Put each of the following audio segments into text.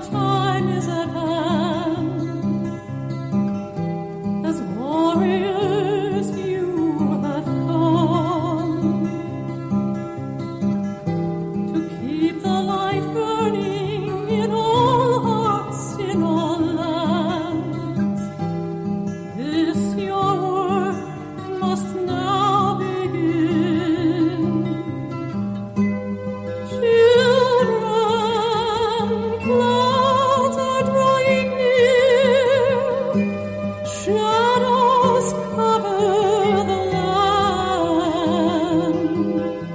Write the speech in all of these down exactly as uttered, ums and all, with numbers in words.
time is at hand. As warriors you have come to keep the light burning in all hearts, in all lands. This your work must now begin. Children, clouds are drawing near, shadows cover the land.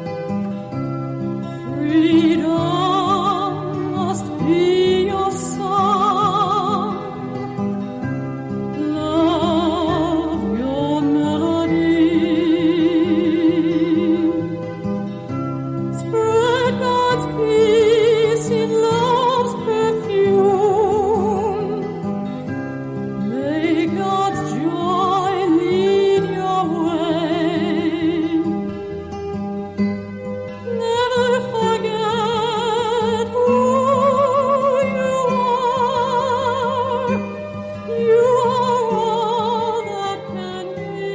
Freedom must be your song, love your melody. Spread God's peace in love's perfume. May God's joy lead your way. Never forget who you are. You are all that can be.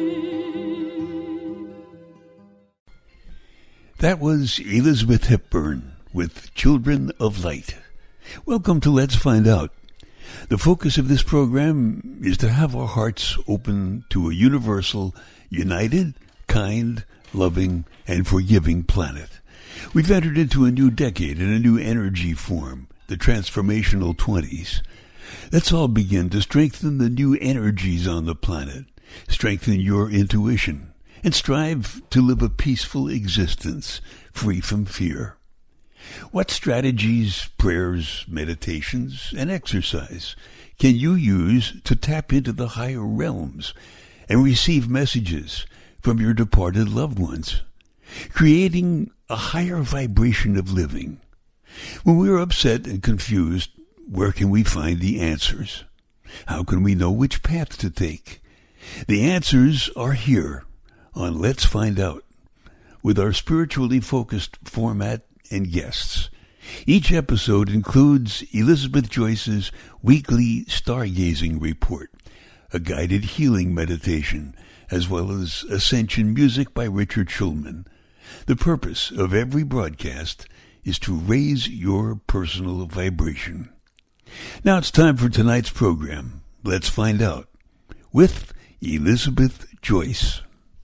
That was Elizabeth Hepburn with Children of Light. Welcome to Let's Find Out. The focus of this program is to have our hearts open to a universal, united, kind, loving, and forgiving planet. We've entered into a new decade and a new energy form, the transformational twenties. Let's all begin to strengthen the new energies on the planet, strengthen your intuition, and strive to live a peaceful existence, free from fear. What strategies, prayers, meditations, and exercise can you use to tap into the higher realms and receive messages from your departed loved ones, creating a higher vibration of living? When we are upset and confused, where can we find the answers? How can we know which path to take? The answers are here on Let's Find Out, with our spiritually focused format and guests. Each episode includes Elizabeth Joyce's weekly stargazing report, a guided healing meditation, as well as Ascension music by Richard Schulman. The purpose of every broadcast is to raise your personal vibration. Now it's time for tonight's program. Let's Find Out with Elizabeth Joyce.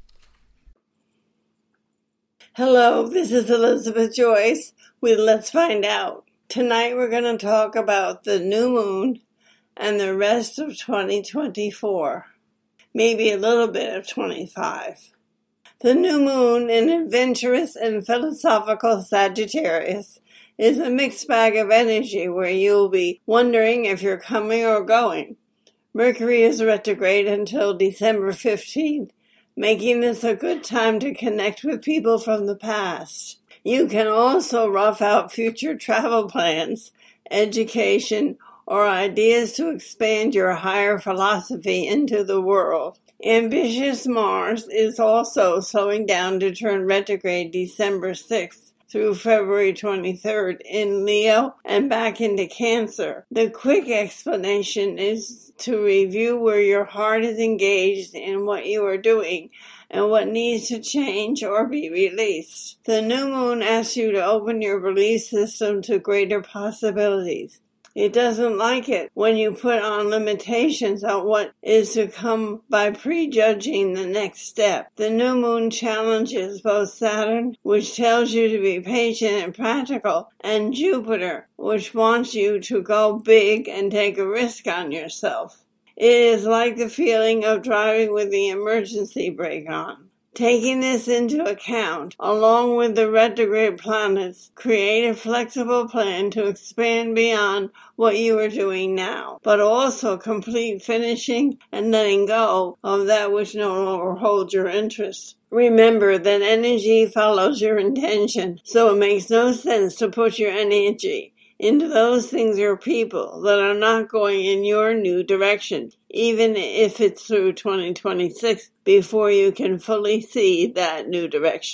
Hello, this is Elizabeth Joyce with Let's Find Out. Tonight we're going to talk about the new moon and the rest of twenty twenty-four. Maybe a little bit of twenty-five. The new moon in adventurous and philosophical Sagittarius is a mixed bag of energy where you'll be wondering if you're coming or going. Mercury is retrograde until December fifteenth, making this a good time to connect with people from the past. You can also rough out future travel plans, education, or ideas to expand your higher philosophy into the world. Ambitious Mars is also slowing down to turn retrograde December sixth through February twenty-third in Leo and back into Cancer. The quick explanation is to review where your heart is engaged in what you are doing and what needs to change or be released. The new moon asks you to open your belief system to greater possibilities. It doesn't like it when you put on limitations on what is to come by prejudging the next step. The new moon challenges both Saturn, which tells you to be patient and practical, and Jupiter, which wants you to go big and take a risk on yourself. It is like the feeling of driving with the emergency brake on. Taking this into account, along with the retrograde planets, create a flexible plan to expand beyond what you are doing now, but also complete finishing and letting go of that which no longer holds your interest. Remember that energy follows your intention, so it makes no sense to put your energy into those things or people that are not going in your new direction, even if it's through twenty twenty-six, before you can fully see that new direction.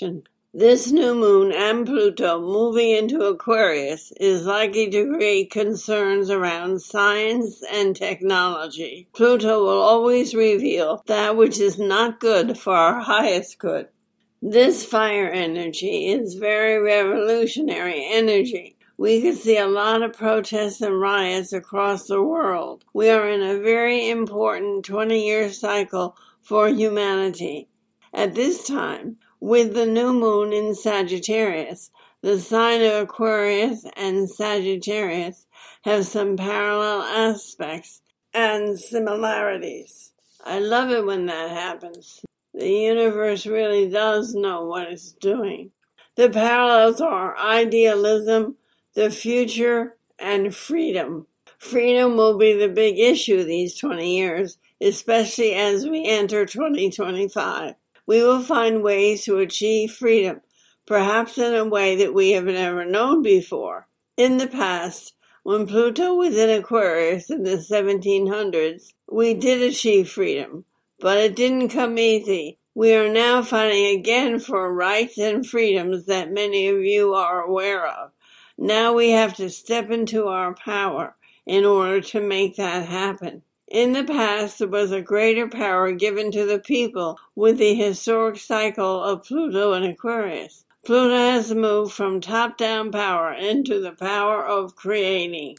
This new moon and Pluto moving into Aquarius is likely to create concerns around science and technology. Pluto will always reveal that which is not good for our highest good. This fire energy is very revolutionary energy. We could see a lot of protests and riots across the world. We are in a very important twenty-year cycle for humanity. At this time, with the new moon in Sagittarius, the sign of Aquarius and Sagittarius have some parallel aspects and similarities. I love it when that happens. The universe really does know what it's doing. The parallels are idealism, the future, and freedom. Freedom will be the big issue these twenty years, especially as we enter twenty twenty-five. We will find ways to achieve freedom, perhaps in a way that we have never known before. In the past, when Pluto was in Aquarius in the seventeen hundreds, we did achieve freedom, but it didn't come easy. We are now fighting again for rights and freedoms that many of you are aware of. Now we have to step into our power in order to make that happen. In the past, there was a greater power given to the people with the historic cycle of Pluto and Aquarius. Pluto has moved from top-down power into the power of creating.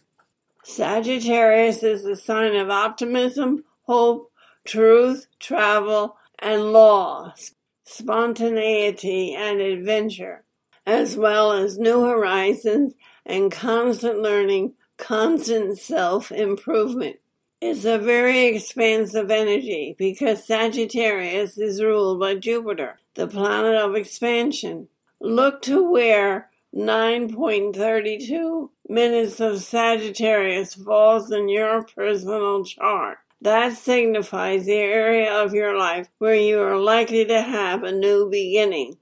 Sagittarius is the sign of optimism, hope, truth, travel, and law, spontaneity, and adventure, as well as new horizons and constant learning, constant self-improvement. It's a very expansive energy because Sagittarius is ruled by Jupiter, the planet of expansion. Look to where nine point three two minutes of Sagittarius falls in your personal chart. That signifies the area of your life where you are likely to have a new beginning.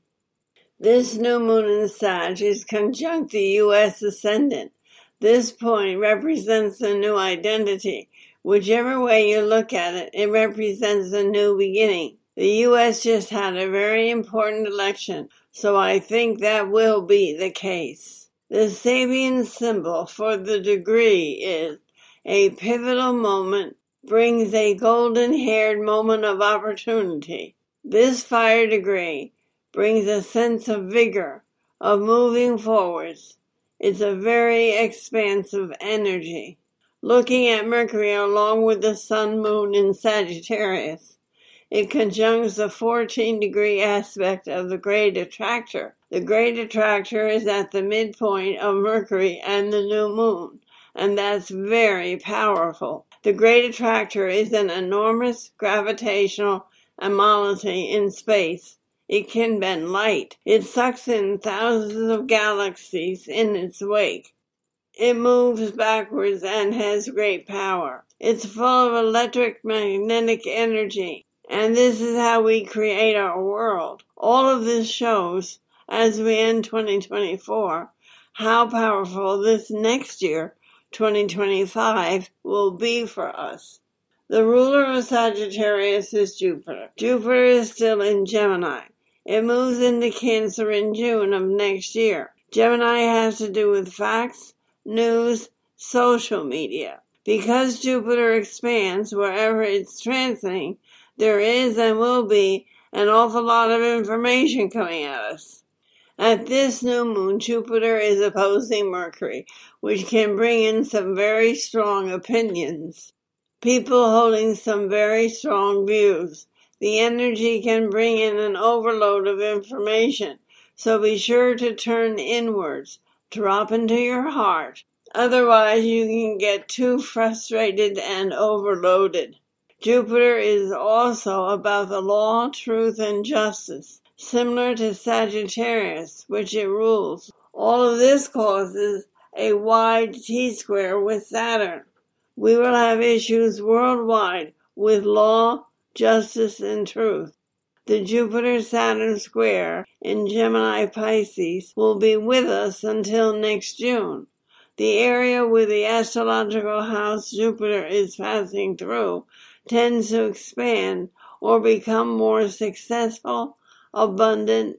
This new moon in Sag is conjunct the U S ascendant. This point represents a new identity. Whichever way you look at it, it represents a new beginning. The U S just had a very important election, so I think that will be the case. The Sabian symbol for the degree is a pivotal moment, brings a golden-haired moment of opportunity. This fire degree brings a sense of vigor, of moving forwards. It's a very expansive energy. Looking at Mercury along with the Sun, Moon in Sagittarius, it conjuncts the fourteen degree aspect of the Great Attractor. The Great Attractor is at the midpoint of Mercury and the new moon, and that's very powerful. The Great Attractor is an enormous gravitational anomaly in space. It can bend light. It sucks in thousands of galaxies in its wake. It moves backwards and has great power. It's full of electric magnetic energy, and this is how we create our world. All of this shows, as we end twenty twenty-four, how powerful this next year, twenty twenty-five, will be for us. The ruler of Sagittarius is Jupiter. Jupiter is still in Gemini. It moves into Cancer in June of next year. Gemini has to do with facts, news, social media. Because Jupiter expands wherever it's transiting, there is and will be an awful lot of information coming at us. At this new moon, Jupiter is opposing Mercury, which can bring in some very strong opinions. People holding some very strong views. The energy can bring in an overload of information, so be sure to turn inwards. Drop into your heart. Otherwise, you can get too frustrated and overloaded. Jupiter is also about the law, truth, and justice, similar to Sagittarius, which it rules. All of this causes a wide T-square with Saturn. We will have issues worldwide with law, justice, and truth. The Jupiter-Saturn square in Gemini Pisces will be with us until next June. The area where the astrological house Jupiter is passing through tends to expand or become more successful, abundant,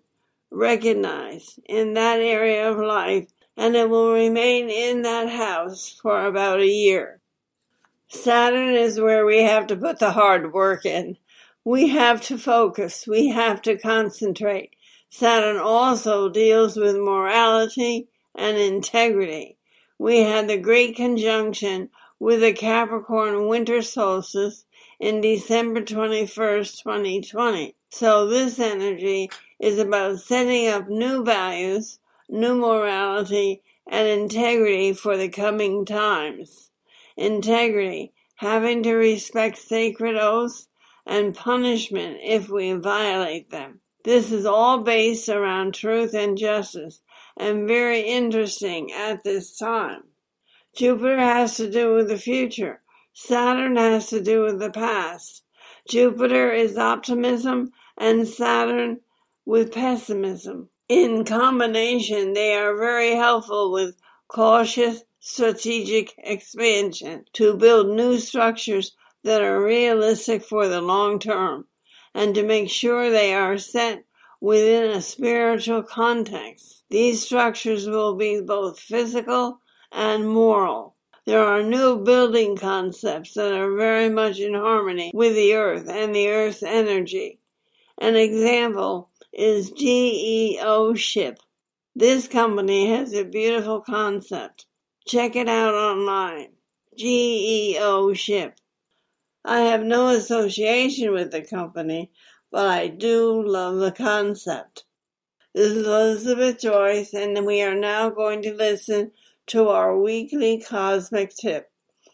recognized in that area of life, and it will remain in that house for about a year. Saturn is where we have to put the hard work in. We have to focus. We have to concentrate. Saturn also deals with morality and integrity. We had the great conjunction with the Capricorn winter solstice in December twenty-first, twenty twenty. So this energy is about setting up new values, new morality, and integrity for the coming times. Integrity, having to respect sacred oaths, and punishment if we violate them. This is all based around truth and justice, and very interesting at this time. Jupiter has to do with the future. Saturn has to do with the past. Jupiter is optimism, and Saturn with pessimism. In combination, they are very helpful with cautious strategic expansion to build new structures that are realistic for the long term, and to make sure they are set within a spiritual context. These structures will be both physical and moral. There are new building concepts that are very much in harmony with the Earth and the Earth's energy. An example is G E O Ship. This company has a beautiful concept. Check it out online. G E O Ship. I have no association with the company, but I do love the concept. This is Elizabeth Joyce, and we are now going to listen to our weekly cosmic tip.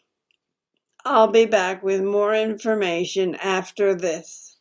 I'll be back with more information after this.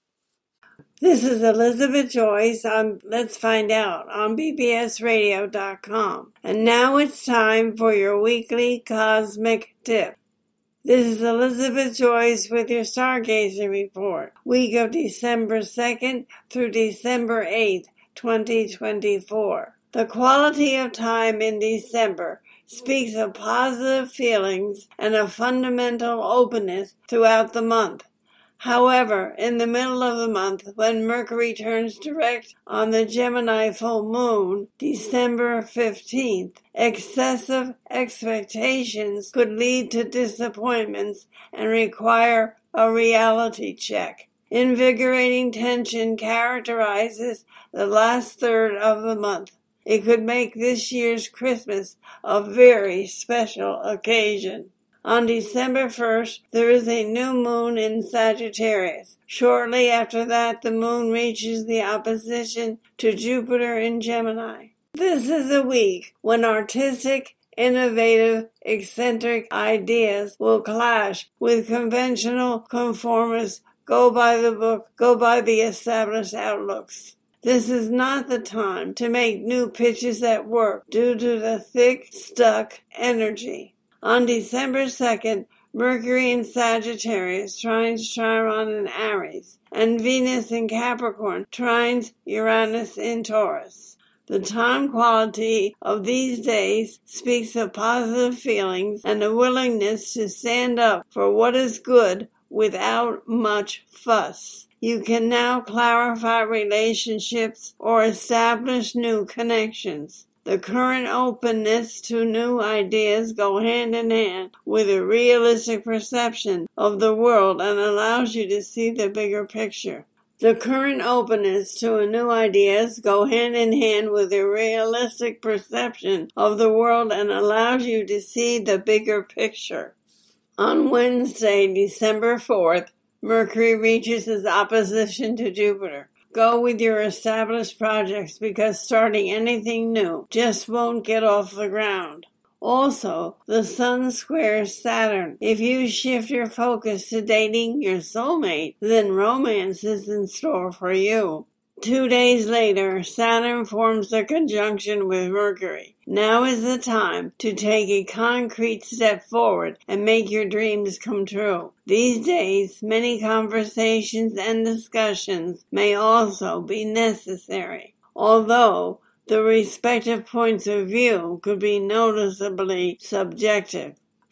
This is Elizabeth Joyce on Let's Find Out on B B S radio dot com. And now it's time for your weekly cosmic tip. This is Elizabeth Joyce with your Stargazing Report, week of December second through December eighth, twenty twenty-four. The quality of time in December speaks of positive feelings and a fundamental openness throughout the month. However, in the middle of the month, when Mercury turns direct on the Gemini full moon, December fifteenth, excessive expectations could lead to disappointments and require a reality check. Invigorating tension characterizes the last third of the month. It could make this year's Christmas a very special occasion. On December first, there is a new moon in Sagittarius. Shortly after that, the moon reaches the opposition to Jupiter in Gemini. This is a week when artistic, innovative, eccentric ideas will clash with conventional, conformist, go by the book, go by the established outlooks. This is not the time to make new pitches at work due to the thick, stuck energy. On December second, Mercury in Sagittarius trines Chiron in Aries, and Venus in Capricorn trines Uranus in Taurus. The time quality of these days speaks of positive feelings and a willingness to stand up for what is good without much fuss. You can now clarify relationships or establish new connections. The current openness to new ideas go hand in hand with a realistic perception of the world and allows you to see the bigger picture. The current openness to new ideas go hand in hand with a realistic perception of the world and allows you to see the bigger picture. On Wednesday, December fourth, Mercury reaches its opposition to Jupiter. Go with your established projects because starting anything new just won't get off the ground. Also, the Sun squares Saturn. If you shift your focus to dating your soulmate, then romance is in store for you. Two days later, Saturn forms a conjunction with Mercury. Now is the time to take a concrete step forward and make your dreams come true. These days, many conversations and discussions may also be necessary, although the respective points of view could be noticeably subjective.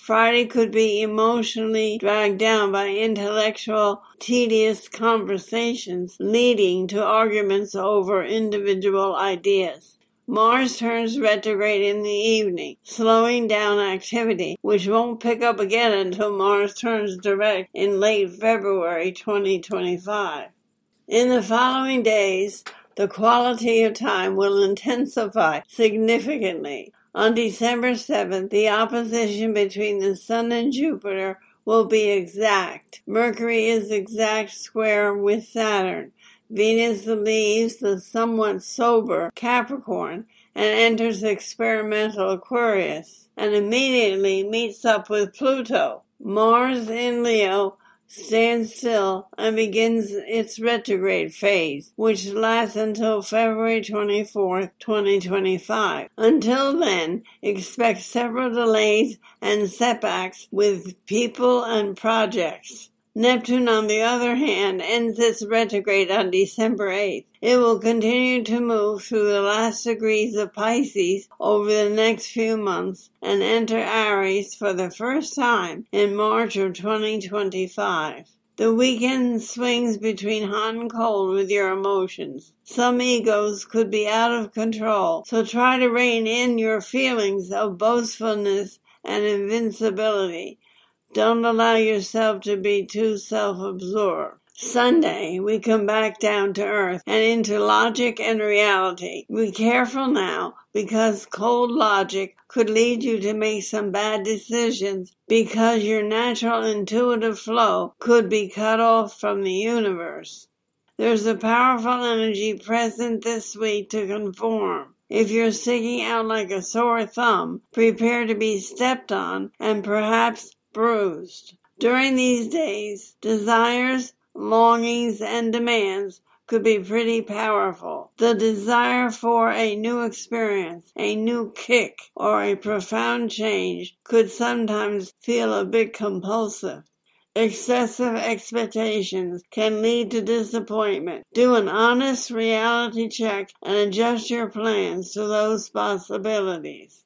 Friday could be emotionally dragged down by intellectual, tedious conversations leading to arguments over individual ideas. Mars turns retrograde in the evening, slowing down activity, which won't pick up again until Mars turns direct in late February twenty twenty-five. In the following days, the quality of time will intensify significantly. On December seventh, the opposition between the Sun and Jupiter will be exact. Mercury is exact square with Saturn. Venus leaves the somewhat sober Capricorn and enters experimental Aquarius, and immediately meets up with Pluto. Mars in Leo stands still and begins its retrograde phase, which lasts until February twenty-fourth, twenty twenty-five. Until then, expect several delays and setbacks with people and projects. Neptune, on the other hand, ends its retrograde on December eighth. It will continue to move through the last degrees of Pisces over the next few months and enter Aries for the first time in March of twenty twenty-five. The weekend swings between hot and cold with your emotions. Some egos could be out of control, so try to rein in your feelings of boastfulness and invincibility. Don't allow yourself to be too self-absorbed. Sunday, we come back down to earth and into logic and reality. Be careful now, because cold logic could lead you to make some bad decisions because your natural intuitive flow could be cut off from the universe. There's a powerful energy present this week to conform. If you're sticking out like a sore thumb, prepare to be stepped on and perhaps bruised. During these days, desires, longings, and demands could be pretty powerful. The desire for a new experience, a new kick, or a profound change could sometimes feel a bit compulsive. Excessive expectations can lead to disappointment. Do an honest reality check and adjust your plans to those possibilities.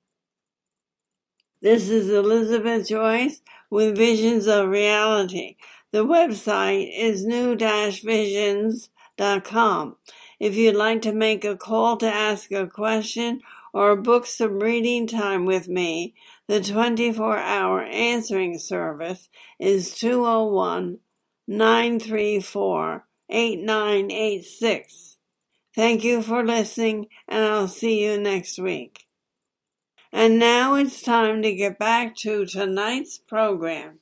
This is Elizabeth Joyce with Visions of Reality. The website is new dash visions dot com. If you'd like to make a call to ask a question or book some reading time with me, the twenty-four hour answering service is two oh one, nine three four, eight nine eight six. Thank you for listening, and I'll see you next week. And now it's time to get back to tonight's program.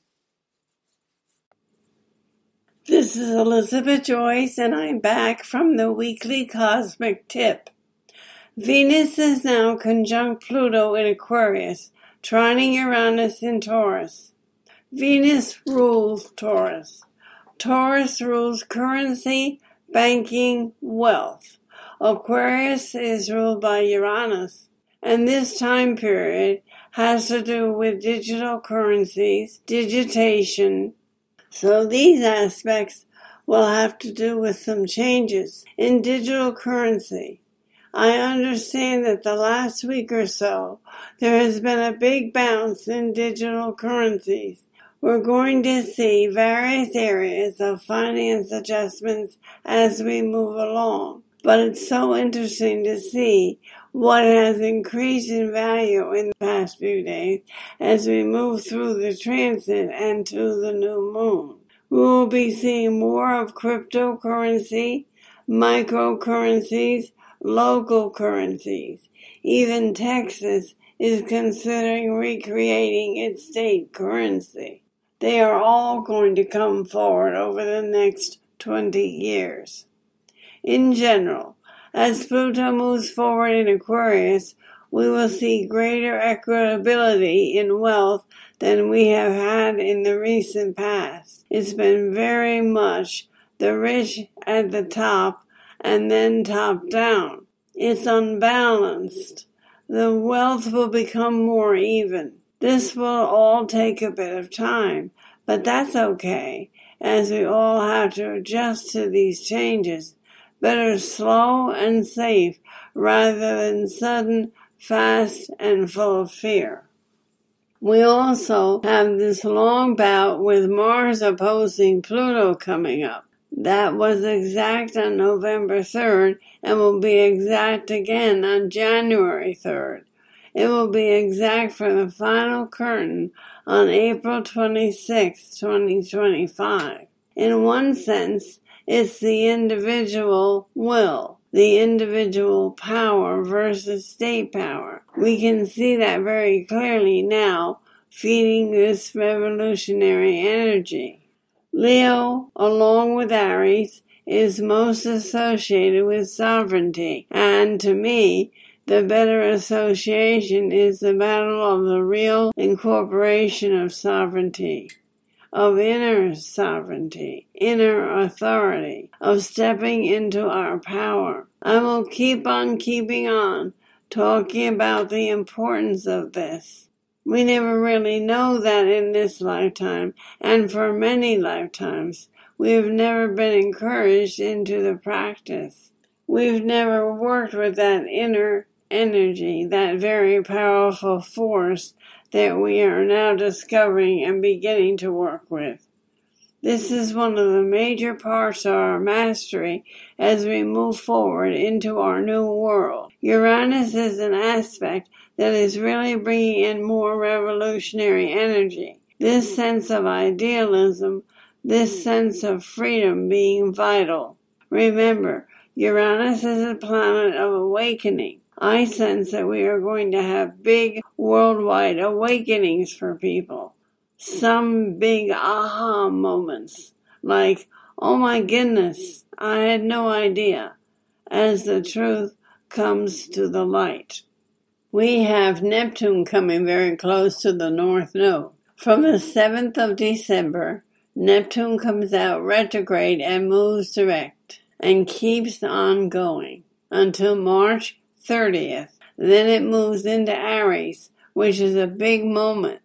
This is Elizabeth Joyce, and I'm back from the weekly cosmic tip. Venus is now conjunct Pluto in Aquarius, trining Uranus in Taurus. Venus rules Taurus. Taurus rules currency, banking, wealth. Aquarius is ruled by Uranus. And this time period has to do with digital currencies, digitation. So these aspects will have to do with some changes in digital currency. I understand that the last week or so, there has been a big bounce in digital currencies. We're going to see various areas of finance adjustments as we move along. But it's so interesting to see what has increased in value in the past few days as we move through the transit and to the new moon. We will be seeing more of cryptocurrency, microcurrencies, local currencies. Even Texas is considering recreating its state currency. They are all going to come forward over the next twenty years. In general, as Pluto moves forward in Aquarius, we will see greater equitability in wealth than we have had in the recent past. It's been very much the rich at the top and then top down. It's unbalanced. The wealth will become more even. This will all take a bit of time, but that's okay, as we all have to adjust to these changes. Better slow and safe rather than sudden, fast, and full of fear. We also have this long bout with Mars opposing Pluto coming up. That was exact on November third and will be exact again on January third. It will be exact for the final curtain on April twenty-sixth, twenty twenty-five. In one sense, it's the individual will, the individual power versus state power. We can see that very clearly now, feeding this revolutionary energy. Leo, along with Aries, is most associated with sovereignty, and to me, the better association is the battle of the real incorporation of sovereignty, of inner sovereignty, inner authority, of stepping into our power. I will keep on keeping on, talking about the importance of this. We never really know that in this lifetime, and for many lifetimes, we have never been encouraged into the practice. We've never worked with that inner energy, that very powerful force that we are now discovering and beginning to work with. This is one of the major parts of our mastery as we move forward into our new world. Uranus is an aspect that is really bringing in more revolutionary energy. This sense of idealism, this sense of freedom being vital. Remember, Uranus is a planet of awakening. I sense that we are going to have big worldwide awakenings for people. Some big aha moments, like, oh my goodness, I had no idea, as the truth comes to the light. We have Neptune coming very close to the North Node. From the seventh of December, Neptune comes out retrograde and moves direct, and keeps on going until March thirtieth. Then it moves into Aries, which is a big moment.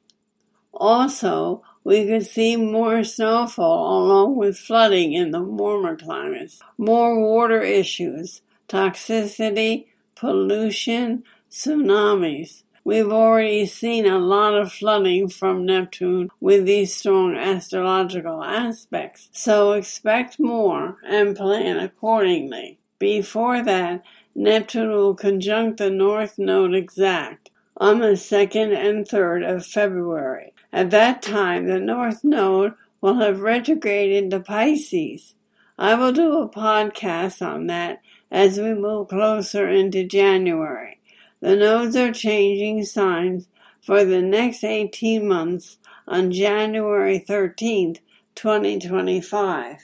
Also, we could see more snowfall along with flooding in the warmer climates, more water issues, toxicity, pollution, tsunamis. We've already seen a lot of flooding from Neptune with these strong astrological aspects, so expect more and plan accordingly. Before that, Neptune will conjunct the North Node exact on the second and third of February. At that time, the North Node will have retrograded into Pisces. I will do a podcast on that as we move closer into January. The nodes are changing signs for the next eighteen months on January thirteenth, twenty twenty-five.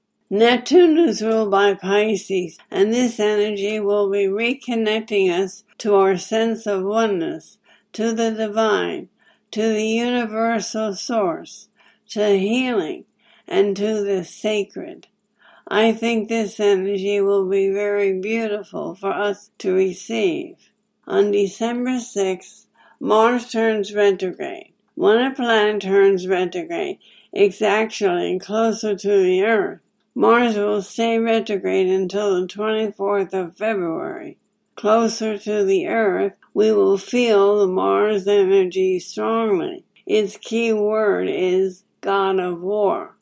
Neptune is ruled by Pisces, and this energy will be reconnecting us to our sense of oneness, to the divine, to the universal source, to healing, and to the sacred. I think this energy will be very beautiful for us to receive. On December sixth, Mars turns retrograde. When a planet turns retrograde, it's actually closer to the Earth. Mars will stay retrograde until the twenty-fourth of February. Closer to the Earth, we will feel the Mars energy strongly. Its key word is God of War.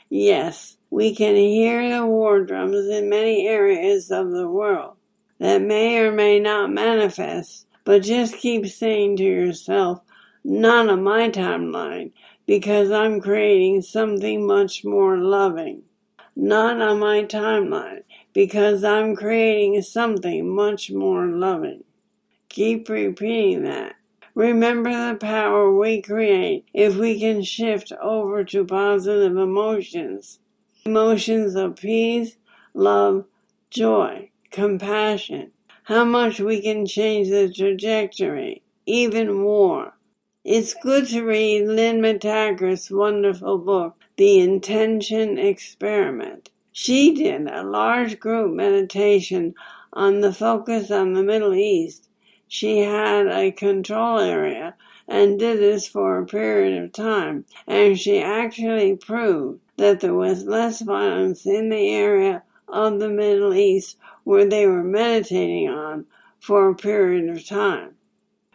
Yes, we can hear the war drums in many areas of the world. That may or may not manifest, but just keep saying to yourself, not on my timeline, because I'm creating something much more loving. Not on my timeline, because I'm creating something much more loving. Keep repeating that. Remember the power we create if we can shift over to positive emotions. Emotions of peace, love, joy, compassion. How much we can change the trajectory, even more. It's good to read Lynn McTaggart's wonderful book, The Intention Experiment. She did a large group meditation on the focus on the Middle East. She had a control area and did this for a period of time, and she actually proved that there was less violence in the area of the Middle East where they were meditating on for a period of time.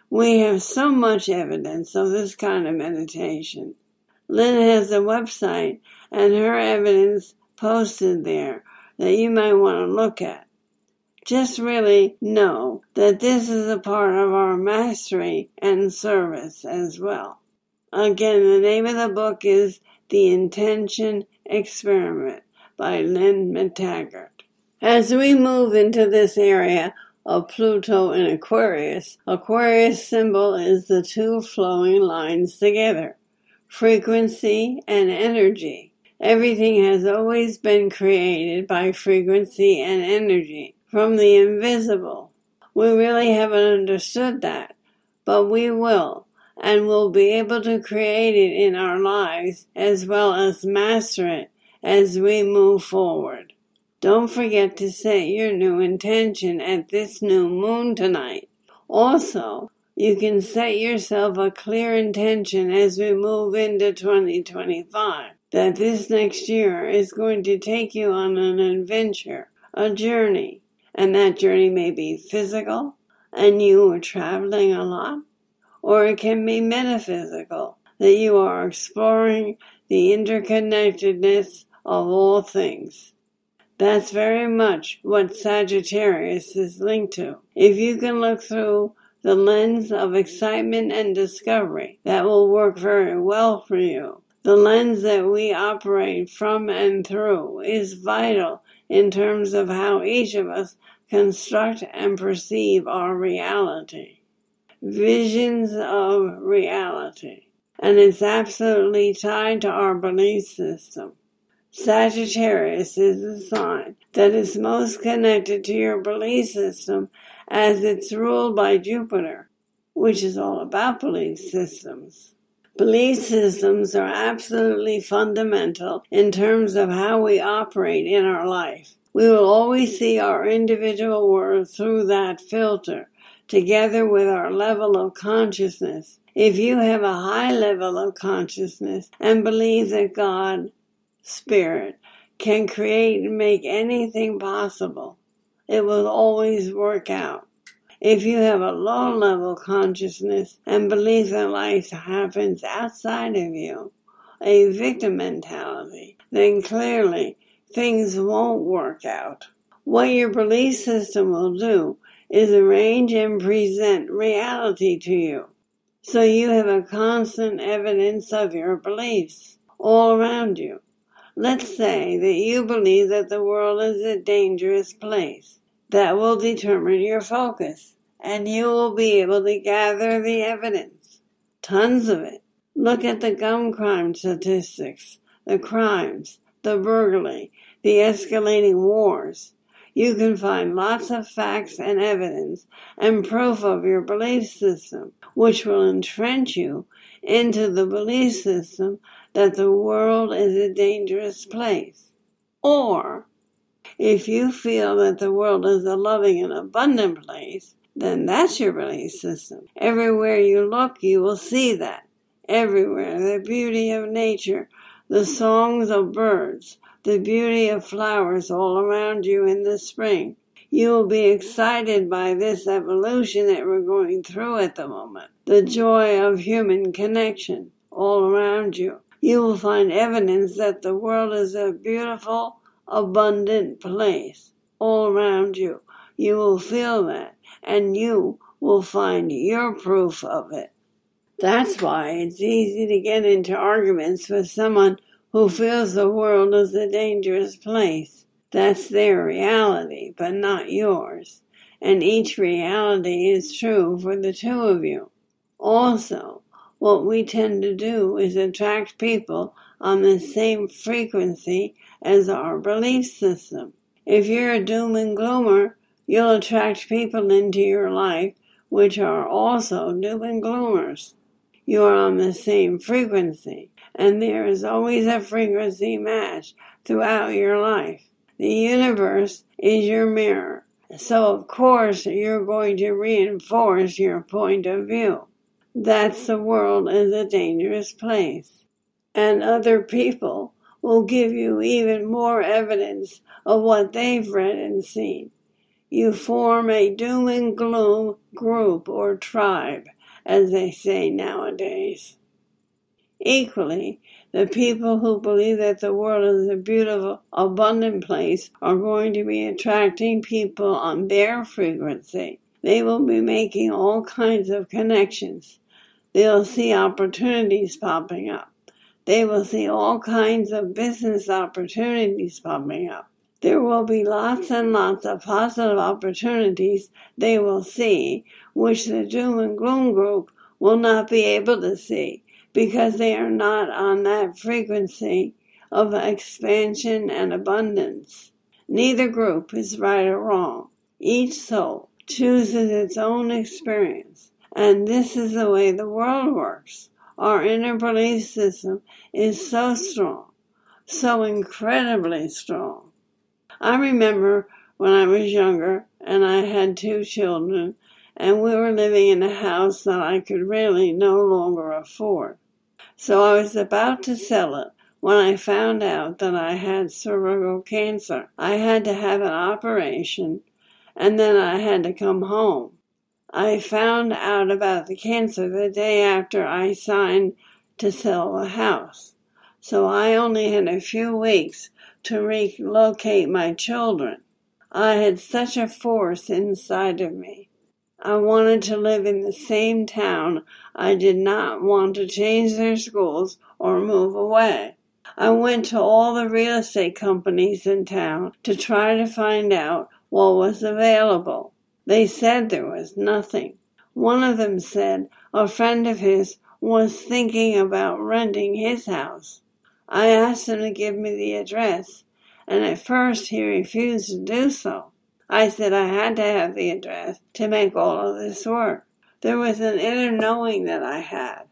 We have so much evidence of this kind of meditation. Lynn has a website and her evidence posted there that you might want to look at. Just really know that this is a part of our mastery and service as well. Again, the name of the book is The Intention Experiment by Lynn McTaggart. As we move into this area of Pluto in Aquarius, Aquarius symbol is the two flowing lines together, frequency and energy. Everything has always been created by frequency and energy from the invisible. We really haven't understood that, but we will, and we'll be able to create it in our lives as well as master it as we move forward. Don't forget to set your new intention at this new moon tonight. Also, you can set yourself a clear intention as we move into twenty twenty-five, that this next year is going to take you on an adventure, a journey, and that journey may be physical, and you are traveling a lot, or it can be metaphysical, that you are exploring the interconnectedness of all things. That's very much what Sagittarius is linked to. If you can look through the lens of excitement and discovery, that will work very well for you. The lens that we operate from and through is vital in terms of how each of us construct and perceive our reality. Visions of reality. And it's absolutely tied to our belief system. Sagittarius is the sign that is most connected to your belief system as it's ruled by Jupiter, which is all about belief systems. Belief systems are absolutely fundamental in terms of how we operate in our life. We will always see our individual world through that filter, together with our level of consciousness. If you have a high level of consciousness and believe that God, Spirit, can create and make anything possible, it will always work out. If you have a low level consciousness and believe that life happens outside of you, a victim mentality, then clearly things won't work out. What your belief system will do is arrange and present reality to you, so you have a constant evidence of your beliefs all around you. Let's say that you believe that the world is a dangerous place. That will determine your focus, and you will be able to gather the evidence. Tons of it. Look at the gun crime statistics, the crimes, the burglary, the escalating wars. You can find lots of facts and evidence and proof of your belief system, which will entrench you into the belief system that the world is a dangerous place. Or, if you feel that the world is a loving and abundant place, then that's your belief system. Everywhere you look, you will see that. Everywhere, the beauty of nature, the songs of birds, the beauty of flowers all around you in the spring. You will be excited by this evolution that we're going through at the moment. The joy of human connection all around you. You will find evidence that the world is a beautiful, abundant place all around you. You will feel that, and you will find your proof of it. That's why it's easy to get into arguments with someone who feels the world is a dangerous place. That's their reality, but not yours. And each reality is true for the two of you. Also, what we tend to do is attract people on the same frequency as our belief system. If you're a doom and gloomer, you'll attract people into your life which are also doom and gloomers. You are on the same frequency, and there is always a frequency match throughout your life. The universe is your mirror, so of course you're going to reinforce your point of view. That's the world is a dangerous place. And other people will give you even more evidence of what they've read and seen. You form a doom and gloom group or tribe, as they say nowadays. Equally, the people who believe that the world is a beautiful, abundant place are going to be attracting people on their frequency. They will be making all kinds of connections. They'll see opportunities popping up. They will see all kinds of business opportunities popping up. There will be lots and lots of positive opportunities they will see, which the doom and gloom group will not be able to see, because they are not on that frequency of expansion and abundance. Neither group is right or wrong. Each soul chooses its own experience, and this is the way the world works. Our inner belief system is so strong, so incredibly strong. I remember when I was younger and I had two children, and we were living in a house that I could really no longer afford. So I was about to sell it when I found out that I had cervical cancer. I had to have an operation, and then I had to come home. I found out about the cancer the day after I signed to sell the house. So I only had a few weeks to relocate my children. I had such a force inside of me. I wanted to live in the same town. I did not want to change their schools or move away. I went to all the real estate companies in town to try to find out what was available. They said there was nothing. One of them said a friend of his was thinking about renting his house. I asked him to give me the address, and at first he refused to do so. I said I had to have the address to make all of this work. There was an inner knowing that I had.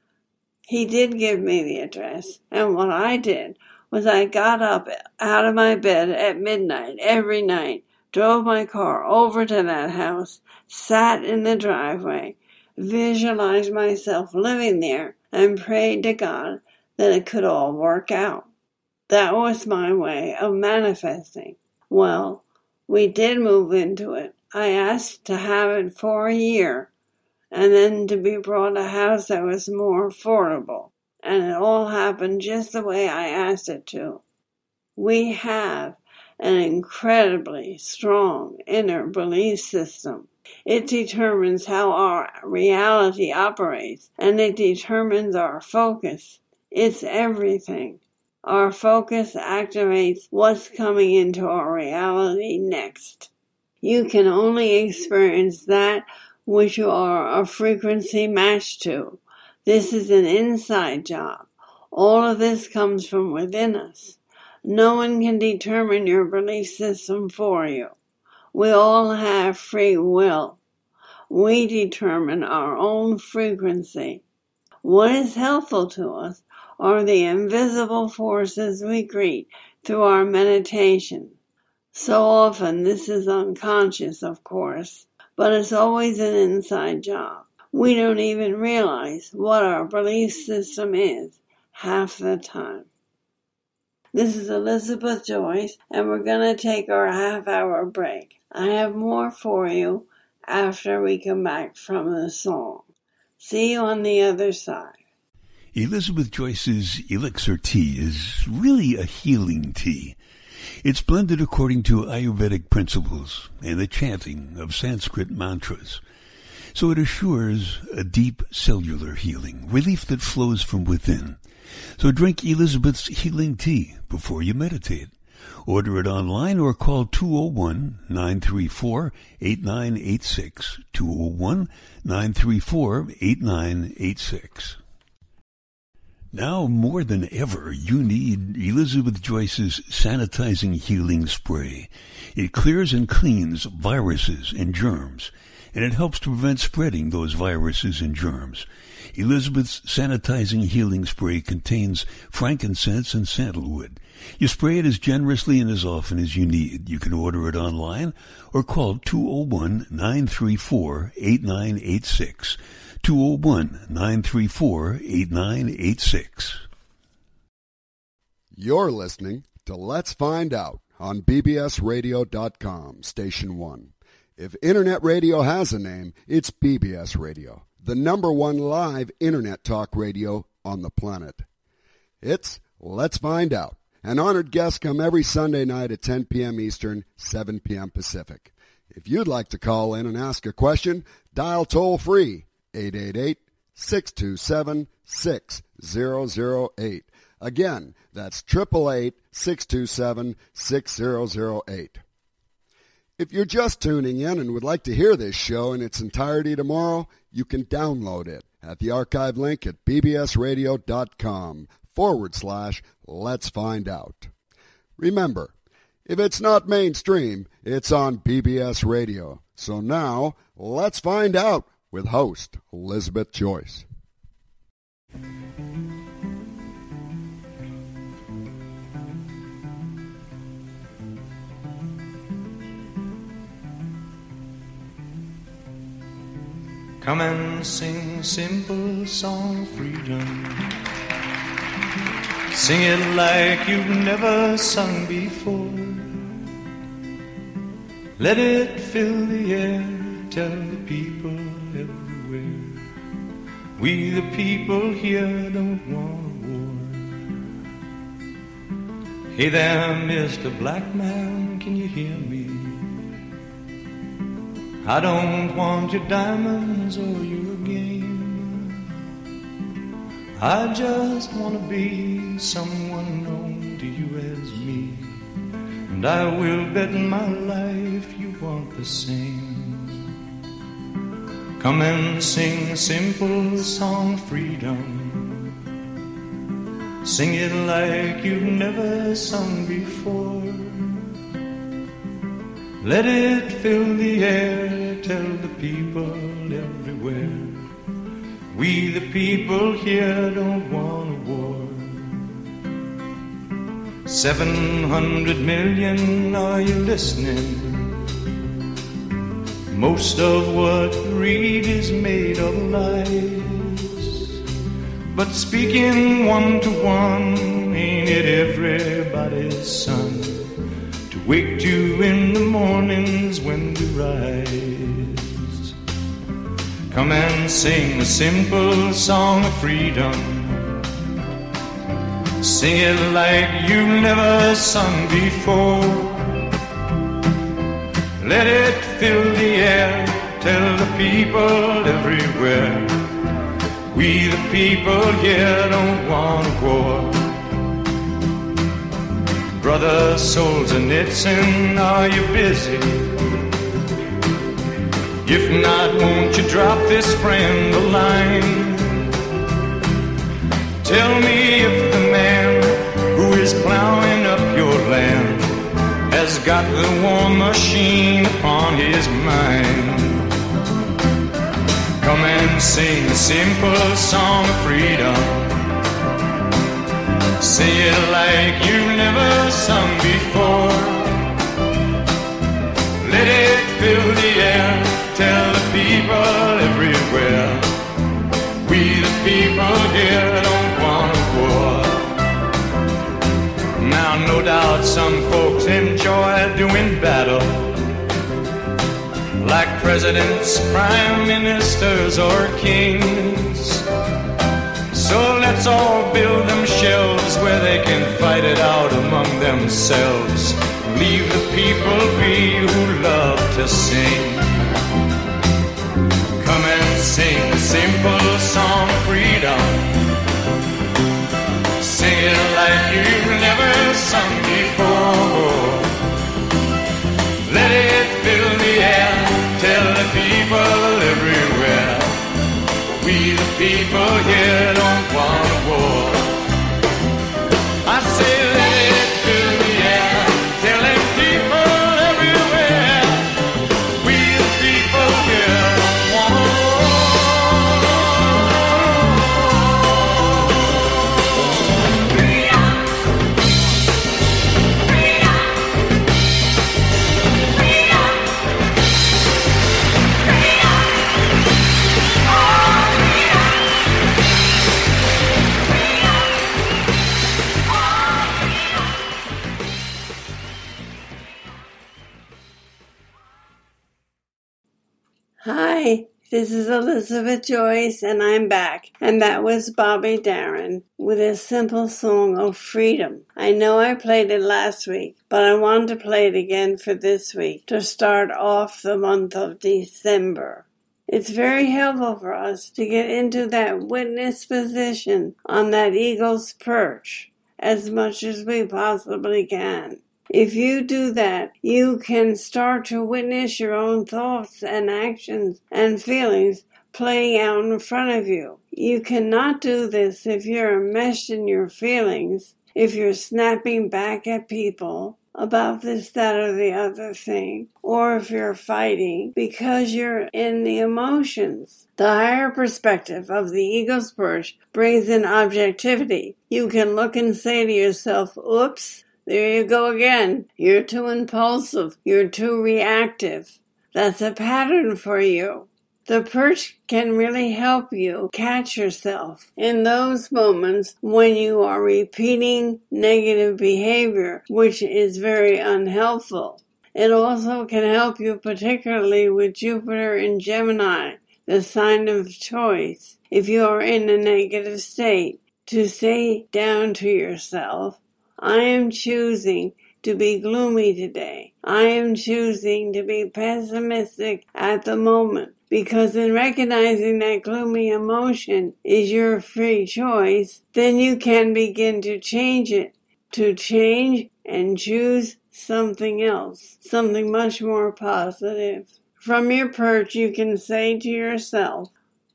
He did give me the address, and what I did was I got up out of my bed at midnight every night, drove my car over to that house, sat in the driveway, visualized myself living there, and prayed to God that it could all work out. That was my way of manifesting. Well, we did move into it. I asked to have it for a year, and then to be brought a house that was more affordable. And it all happened just the way I asked it to. We have an incredibly strong inner belief system. It determines how our reality operates, and it determines our focus. It's everything. Our focus activates what's coming into our reality next. You can only experience that which you are a frequency matched to. This is an inside job. All of this comes from within us. No one can determine your belief system for you. We all have free will. We determine our own frequency. What is helpful to us are the invisible forces we greet through our meditation. So often this is unconscious, of course, but it's always an inside job. We don't even realize what our belief system is half the time. This is Elizabeth Joyce, and we're going to take our half-hour break. I have more for you after we come back from the song. See you on the other side. Elizabeth Joyce's Elixir Tea is really a healing tea. It's blended according to Ayurvedic principles and the chanting of Sanskrit mantras. So it assures a deep cellular healing, relief that flows from within. So drink Elizabeth's healing tea before you meditate. Order it online or call two oh one, nine three four, eight nine eight six, two oh one, nine three four, eight nine eight six. Now more than ever, you need Elizabeth Joyce's Sanitizing Healing Spray. It clears and cleans viruses and germs, and it helps to prevent spreading those viruses and germs. Elizabeth's Sanitizing Healing Spray contains frankincense and sandalwood. You spray it as generously and as often as you need. You can order it online or call two oh one, nine three four, eight nine eight six. two oh one, nine three four, eight nine eight six. You're listening to Let's Find Out on B B S radio dot com, Station one. If Internet radio has a name, it's B B S Radio. the number one live internet talk radio on the planet. It's Let's Find Out. An honored guest come every Sunday night at ten p.m. Eastern, seven p.m. Pacific. If you'd like to call in and ask a question, dial toll-free eight eight eight, six two seven, six zero zero eight. Again, that's eight eight eight, six two seven, six zero zero eight. If you're just tuning in and would like to hear this show in its entirety tomorrow, you can download it at the archive link at bbsradio.com forward slash let's find out. Remember, if it's not mainstream, it's on B B S Radio. So now, let's find out with host Elizabeth Joyce. Come and sing simple song of freedom. Sing it like you've never sung before. Let it fill the air, tell the people everywhere. We the people here don't want a war. Hey there, Mister Black Man, can you hear me? I don't want your diamonds or your game. I just want to be someone known to you as me. And I will bet my life you want the same. Come and sing a simple song of freedom. Sing it like you've never sung before. Let it fill the air, tell the people everywhere. We the people here don't want a war. Seven hundred million, are you listening? Most of what you read is made of lies. But speaking one to one, ain't it everybody's son? To wake you in the mornings when we rise. Come and sing a simple song of freedom. Sing it like you've never sung before. Let it fill the air, tell the people everywhere. We the people here don't want war. Brother Solzhenitsyn, are you busy? If not, won't you drop this friend a line? Tell me if the man who is plowing up your land has got the war machine upon his mind. Come and sing a simple song of freedom. Sing it like you've never sung before. Let it fill the air, tell the people everywhere. We the people here don't want a war. Now no doubt some folks enjoy doing battle, like presidents, prime ministers, or kings. So let's all build them shelves where they can fight it out among themselves. Leave the people be who love to sing. Come and sing a simple song of freedom. Sing it like you've never sung before. Let it fill the air, tell the people everywhere. We the people here don't want a war. I say let it fill the air, tell the people everywhere. We the people here don't want a This is Elizabeth Joyce, and I'm back. And that was Bobby Darin with a simple song of freedom. I know I played it last week, but I want to play it again for this week to start off the month of December. It's very helpful for us to get into that witness position on that eagle's perch as much as we possibly can. If you do that, you can start to witness your own thoughts and actions and feelings playing out in front of you. You cannot do this if you're enmeshed in your feelings, if you're snapping back at people about this, that, or the other thing, or if you're fighting because you're in the emotions. The higher perspective of the eagle's perch brings in objectivity. You can look and say to yourself, oops, there you go again. You're too impulsive. You're too reactive. That's a pattern for you. The perch can really help you catch yourself in those moments when you are repeating negative behavior, which is very unhelpful. It also can help you particularly with Jupiter in Gemini, the sign of choice, if you are in a negative state, to say down to yourself, I am choosing to be gloomy today. I am choosing to be pessimistic at the moment. Because in recognizing that gloomy emotion is your free choice, then you can begin to change it. To change and choose something else. Something much more positive. From your perch, you can say to yourself,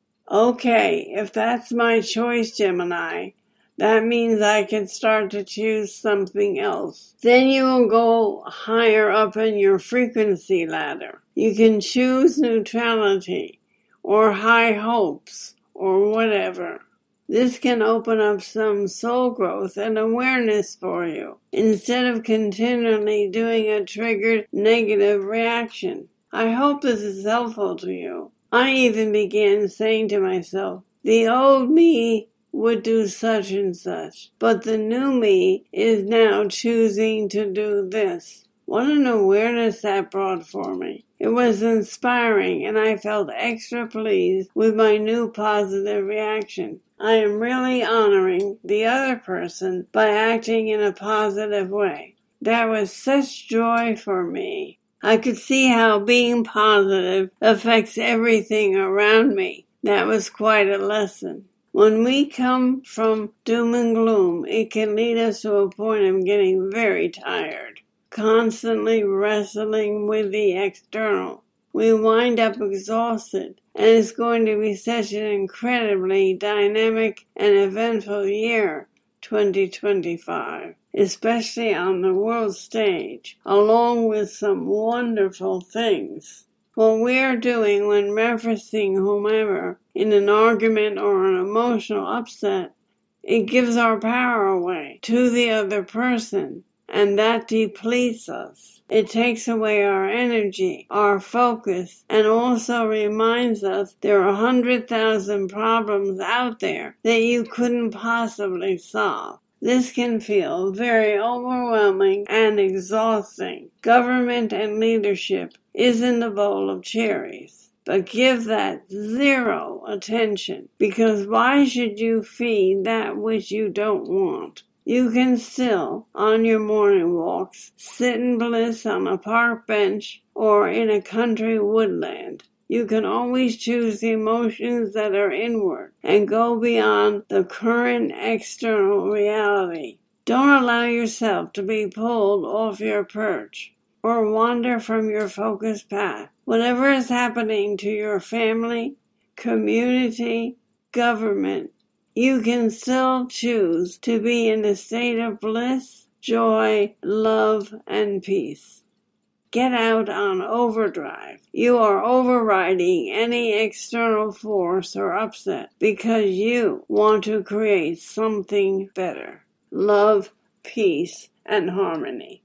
okay, if that's my choice, Gemini, that means I can start to choose something else. Then you will go higher up in your frequency ladder. You can choose neutrality or high hopes or whatever. This can open up some soul growth and awareness for you instead of continually doing a triggered negative reaction. I hope this is helpful to you. I even began saying to myself, the old me would do such and such, but the new me is now choosing to do this. What an awareness that brought for me. It was inspiring, and I felt extra pleased with my new positive reaction. I am really honoring the other person by acting in a positive way. That was such joy for me. I could see how being positive affects everything around me. That was quite a lesson. When we come from doom and gloom, it can lead us to a point of getting very tired, constantly wrestling with the external. We wind up exhausted, and it's going to be such an incredibly dynamic and eventful year, twenty twenty-five, especially on the world stage, along with some wonderful things. What we are doing when referencing whomever in an argument or an emotional upset, it gives our power away to the other person, and that depletes us. It takes away our energy, our focus, and also reminds us there are a hundred thousand problems out there that you couldn't possibly solve. This can feel very overwhelming and exhausting. Government and leadership isn't a bowl of cherries, but give that zero attention, because why should you feed that which you don't want? You can still, on your morning walks, sit in bliss on a park bench or in a country woodland. You can always choose the emotions that are inward and go beyond the current external reality. Don't allow yourself to be pulled off your perch or wander from your focused path. Whatever is happening to your family, community, government, you can still choose to be in a state of bliss, joy, love, and peace. Get out on overdrive. You are overriding any external force or upset because you want to create something better. Love, peace, and harmony.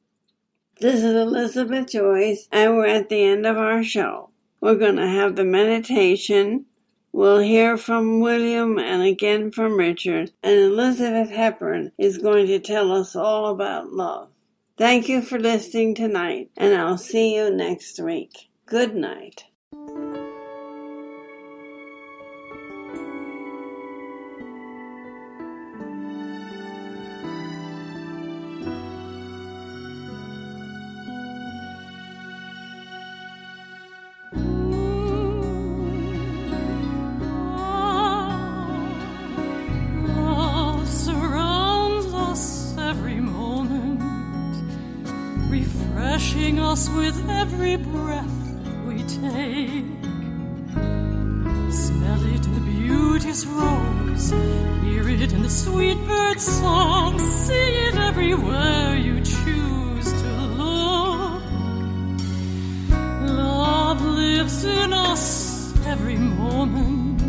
This is Elizabeth Joyce, and we're at the end of our show. We're going to have the meditation. We'll hear from William and again from Richard, and Elizabeth Hepburn is going to tell us all about love. Thank you for listening tonight, and I'll see you next week. Good night. us with every breath we take. Smell it in the beauteous rose, hear it in the sweet bird song, see it everywhere you choose to look. Love lives in us every moment.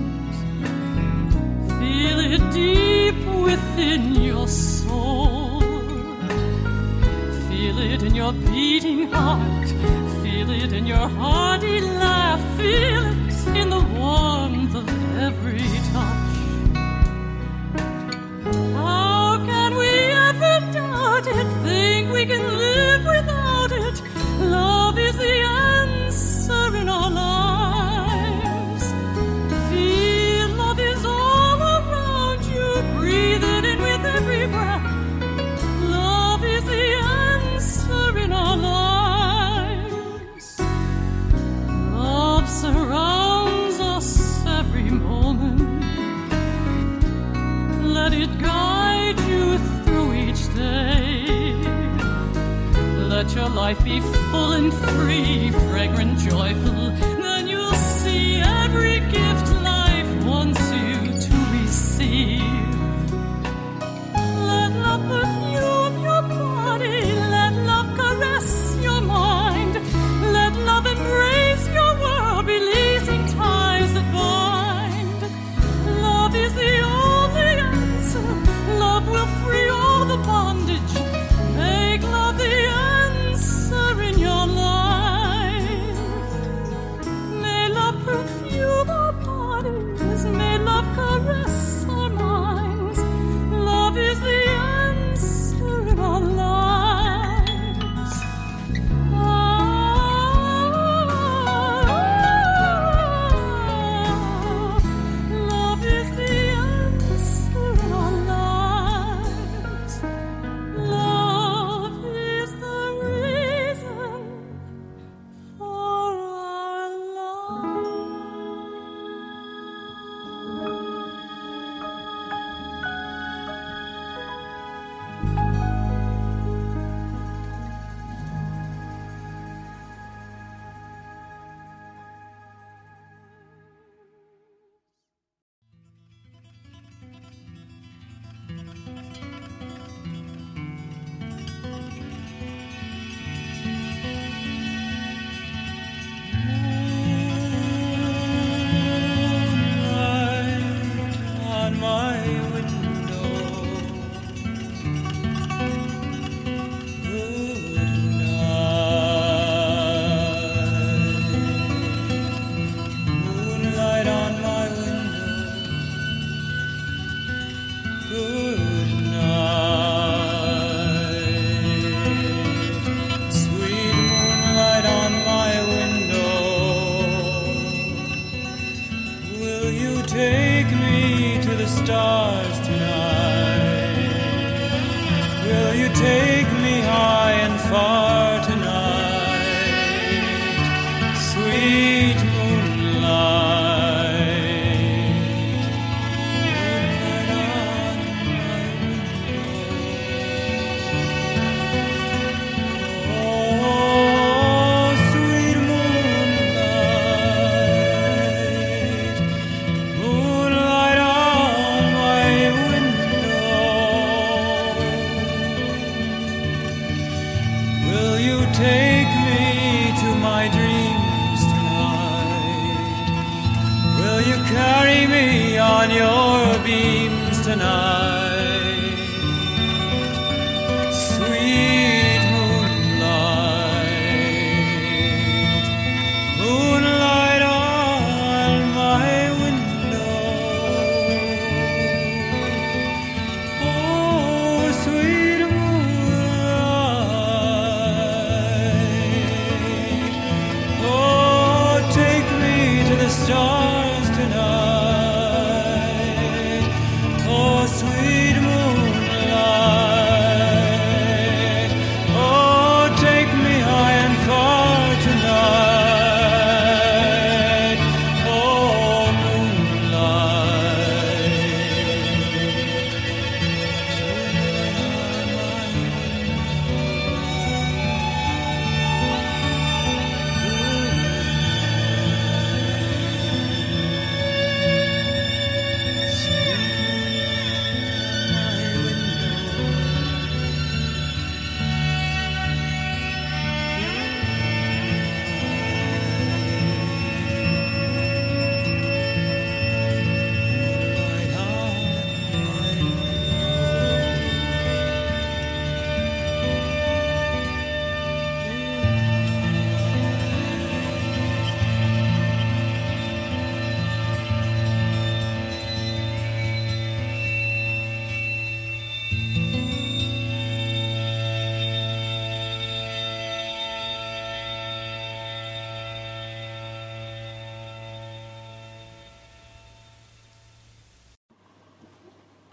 Feel it deep within your soul. Feel it in your beating heart. Feel it in your hearty laugh. Feel it in the warmth of every touch. How can we ever doubt it? Think we can live without it? Love is the answer in our lives. Feel love is all around you. Breathe it in with every breath. Love is the answer in our lives. Love surrounds us every moment. Let it guide you through each day. Let your life be full and free, fragrant, joyful. Then you'll see every gift life wants you to receive. Let love perfume your body. Let love caress your mind. Let love embrace your world, releasing ties that bind. Love is the only answer. Love will free all the bondage. Make love the answer in your life. May love perfume our bodies. May love caress our minds. Love is the answer in our lives. Love is the answer in our lives. Love is the reason for our On my window, good night. Moonlight on my window, good night. Sweet moonlight on my window, will you take me to the stars tonight? Will you take me high and far tonight? Sweet moonlight, moonlight on my window. Oh, sweet moonlight, moonlight on my window. Will you take me to my dreams tonight? Will you carry me on your beams tonight? Sweet moonlight, moonlight on my window. Oh, sweet moonlight, oh, take me to the stars tonight. Oh, sweet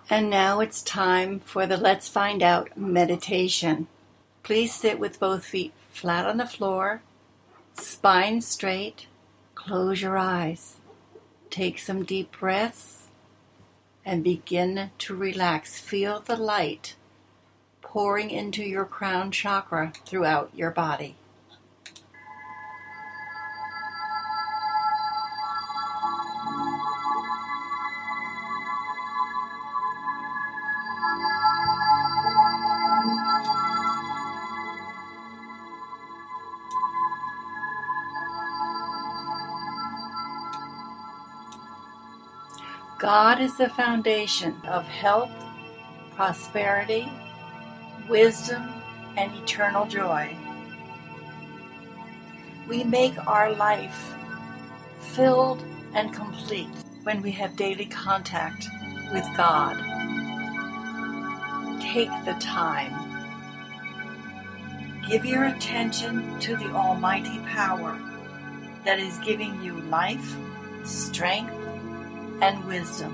And now it's time for the Let's Find Out meditation. Please sit with both feet flat on the floor, spine straight, close your eyes. Take some deep breaths and begin to relax. Feel the light pouring into your crown chakra throughout your body. God is the foundation of health, prosperity, wisdom, and eternal joy. We make our life filled and complete when we have daily contact with God. Take the time. Give your attention to the almighty power that is giving you life, strength, and wisdom.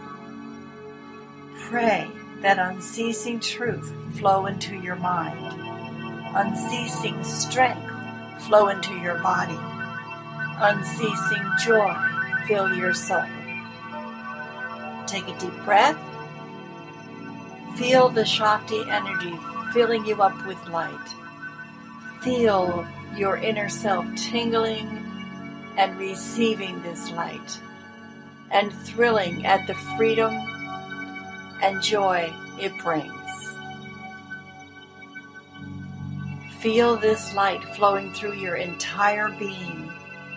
Pray that unceasing truth flow into your mind, unceasing strength flow into your body, unceasing joy fill your soul. Take a deep breath. Feel the Shakti energy filling you up with light. Feel your inner self tingling and receiving this light, and thrilling at the freedom and joy it brings. Feel this light flowing through your entire being.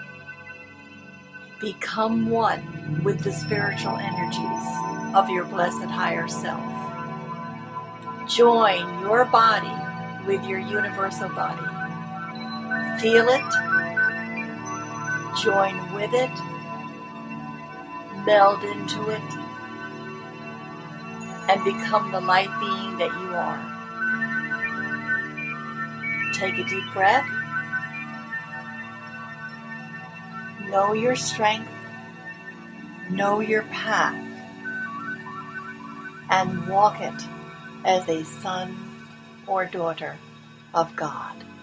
Become one with the spiritual energies of your blessed higher self. Join your body with your universal body. Feel it, join with it, meld into it, and become the light being that you are. Take a deep breath. Know your strength, know your path, and walk it as a son or daughter of God.